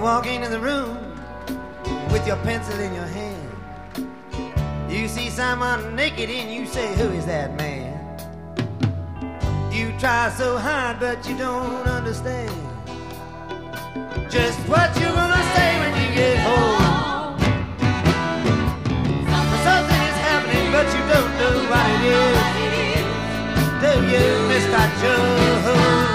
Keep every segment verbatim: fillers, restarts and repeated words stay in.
walk into the room with your pencil in your hand. You see someone naked and you say, who is that man? You try so hard but you don't understand just what you're gonna say when you get home. Something is happening but you don't know what it is. Do you, Mister Joe?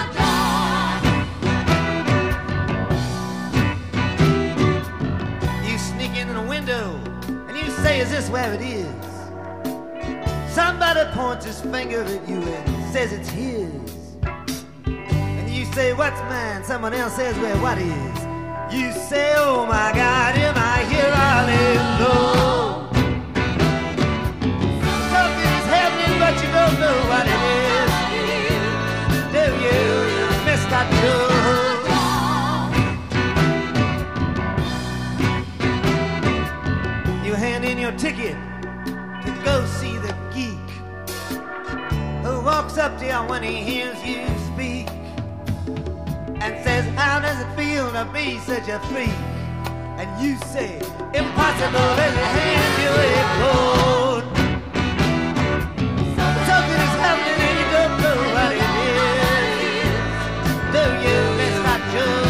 And you say, is this where it is? Somebody points his finger at you and says it's his. And you say, what's mine? Someone else says, well, what is? You say, oh my God, am I here all alone? Something is happening but you don't know what it is. Do you, Mister Joe? Your ticket to go see the geek who walks up to you when he hears you speak and says, how does it feel to be such a freak? And you say, impossible, as you hand you a code. Something is happening and you don't know what it is. Do you, Mister Joe?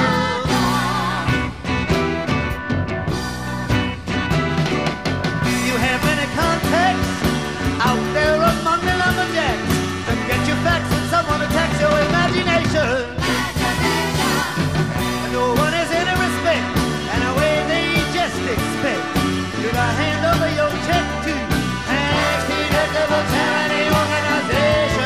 Out there among the lumberjacks, to get your facts and someone attacks your imagination. Imagination. No one has any respect, and the way they just expect you to hand over your check to anti-deductible charity organization.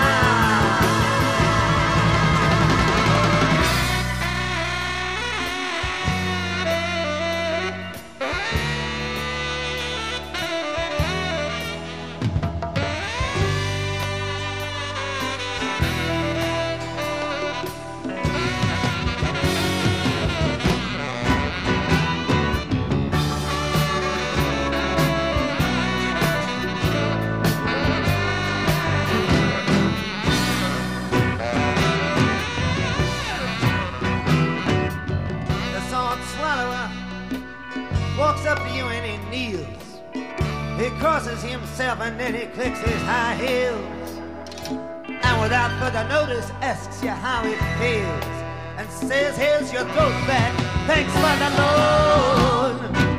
Crosses himself and then he clicks his high heels and without further notice asks you how it feels and says, here's your throat back, thanks for the loan.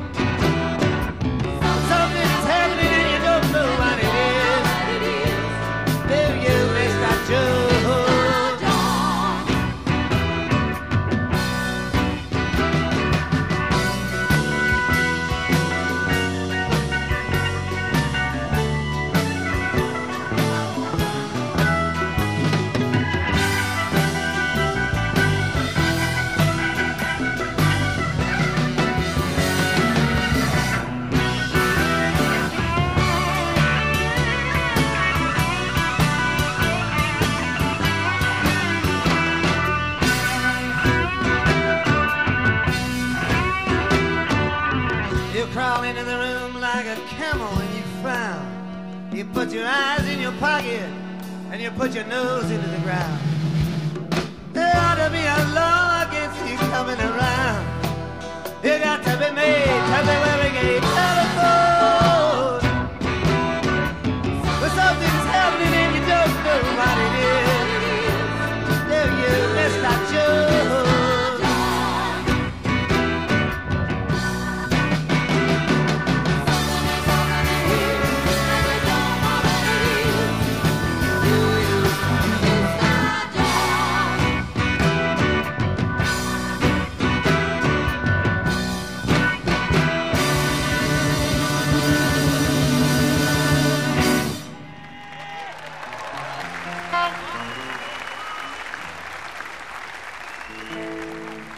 Something is happening and you don't know what it is. Do you, Mister Joe? Crawl into the room like a camel and you frown. You put your eyes in your pocket and you put your nose into the ground. There ought to be a law against you coming around. You got to be made to be wearing a